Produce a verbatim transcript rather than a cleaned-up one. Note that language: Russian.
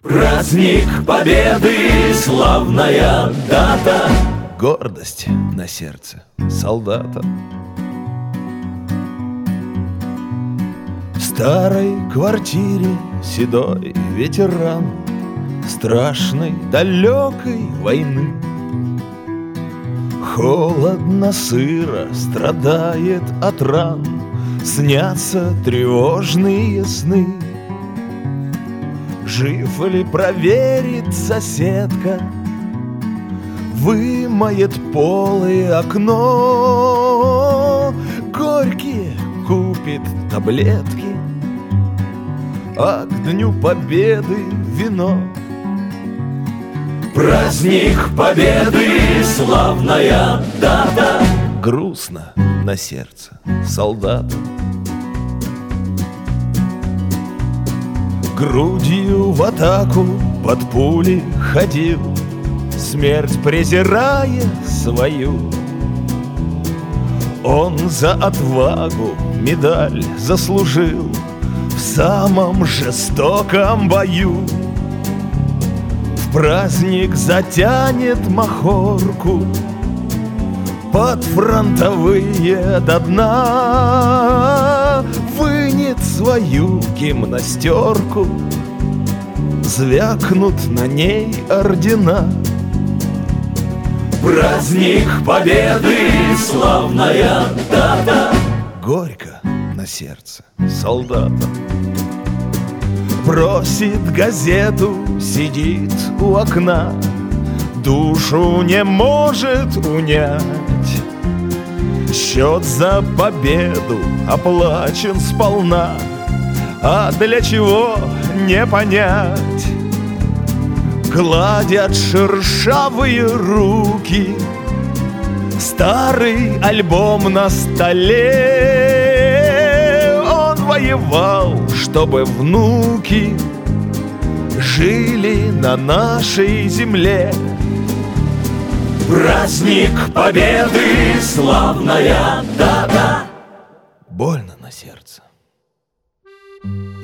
Праздник Победы, славная дата, гордость на сердце солдата. В старой квартире седой ветеран страшной далекой войны. Холодно, сыро, страдает от ран, снятся тревожные сны. Жив ли, проверит соседка, вымоет пол и окно, горькие купит таблетки, а к Дню Победы вино. Праздник Победы, славная дата, грустно на сердце солдата. Грудью в атаку под пули ходил, смерть презирая свою. Он за отвагу медаль заслужил в самом жестоком бою. В праздник затянет махорку под фронтовые до дна, вынет свою гимнастерку, звякнут на ней ордена. Праздник Победы, славная дата, горько на сердце солдата. Бросит газету, сидит у окна, душу не может унять. Счет за победу оплачен сполна, а для чего не понять. Гладят шершавые руки старый альбом на столе. Он воевал, чтобы внуки жили на нашей земле. Праздник Победы, славная дата, больно на сердце.